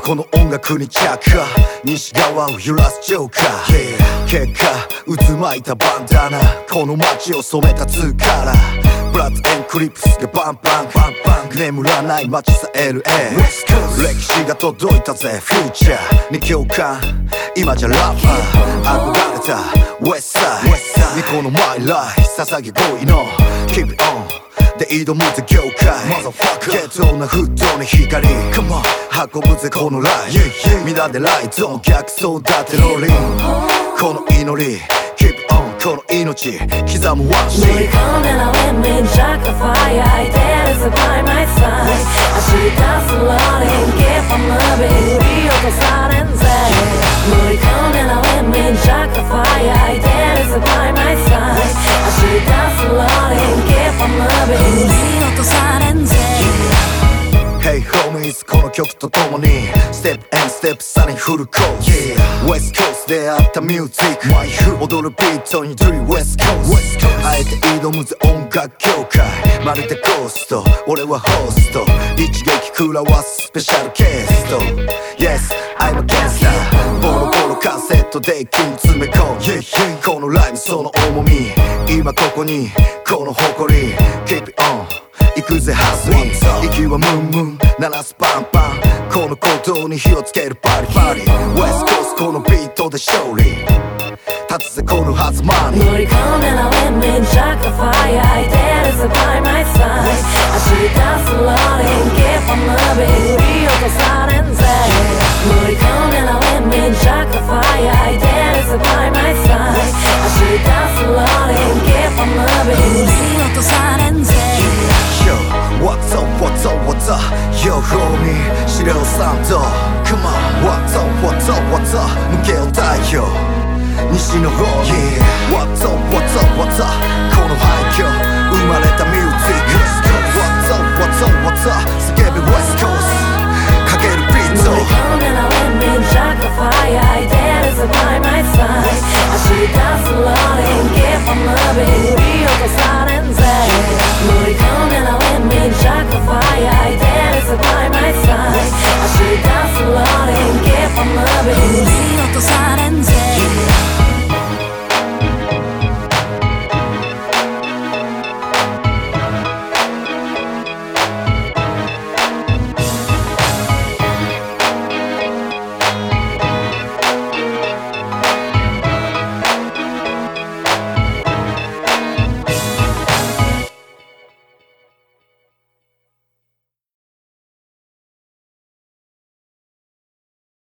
この音楽に着火、西側を揺らすジョーカー、結果渦巻いたバンダナ、この街を染めた2カラー、ブラッドエンクリプスがバンバンバンバン、眠らない街さ LA、 歴史が届いたぜフューチャーに共感、今じゃラッパー憧れたウェスサイにこのマイライフ捧げ恋の Keep it onで挑むぜ業界、ゲットなフットに光、運ぶぜこのライフ、みんなでライト逆走立てローリン、この祈り Keep on この命刻むワンシーン、乗り込んでな Let me jack the fire There is a by my side 走り出すローリン Keep on moving 振り落とされんぜ、乗り込んでな Let me jack the fire There is a by my side 走り出すローリン Keep on moving 振り落とされんぜ、Hey homies この曲とともにステップ&ステップさらにフルコース、West Coast であったミュージック踊るビートにドリ West Coast あえて挑むぜ音楽協会、まるでゴースト俺はホスト、一撃食らわすスペシャルケースト Yes I'm a gangster ボロボロカセットで金詰め込む、このライブその重み今ここにこの誇り Keep it on行くぜハスリー、息はムンムン鳴らすパンパン、この鼓動に火をつけるパリパリ、 West Coast このビートで勝利立つぜこのハズマニ、乗り込んでな Let me jack the fire There is a by my side 走り出すローリン Keep on moving 振り落とされんぜ、乗り込んでな Let me jack the fire There is a by my side 走り出すローリン Keep on moving 振り落とされんぜ、Yo, what's up, what's up, what's up Yo, homie, 資料サンド Come on, what's up, what's up, what's up 向けよ太陽西の方に What's up, what's up, what's up この廃墟生まれたミュージック What's up, what's up, what's up 叫び West Coast かけるビート、乗り込んでな Let me jack the fire There is a by my side 走り出すローリン Keep on moving 振り落とされんぜ、乗り込んでな Let me jack the fire